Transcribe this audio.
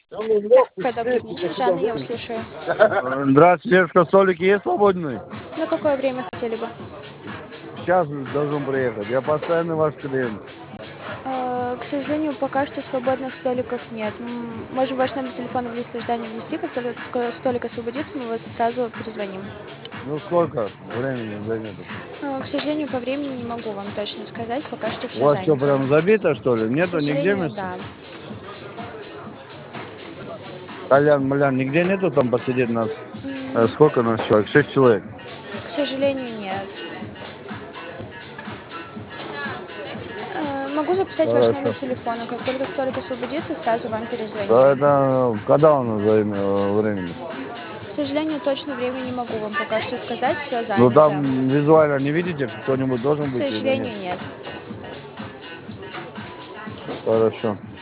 Так, добрый вечер, Жанна, я вас слушаю. Здравствуйте, девушка, столики есть свободные? На какое время хотели бы? Сейчас должен приехать. Я постоянно ваш клиент. К сожалению, пока что свободных столиков нет. Можем ваш номер телефона в лист ожидания внести, как только столик освободится, мы вас сразу перезвоним. Ну сколько времени займет? К сожалению, по времени не могу вам точно сказать, пока что У все вас что, занято. прям забито, что ли? К Нету нигде сожалению, места? да. Колян, нигде нету там посидеть нас? Сколько нас человек? 6 человек. К сожалению, нет. Могу записать ваш номер Хорошо. телефона. Как только столик освободится, сразу вам Да, перезвоним. это когда у нас займет времени? К сожалению, точно время не могу вам пока что сказать, все Ну занято. там визуально не видите, кто-нибудь должен К быть или нет? сожалению, нет. Хорошо.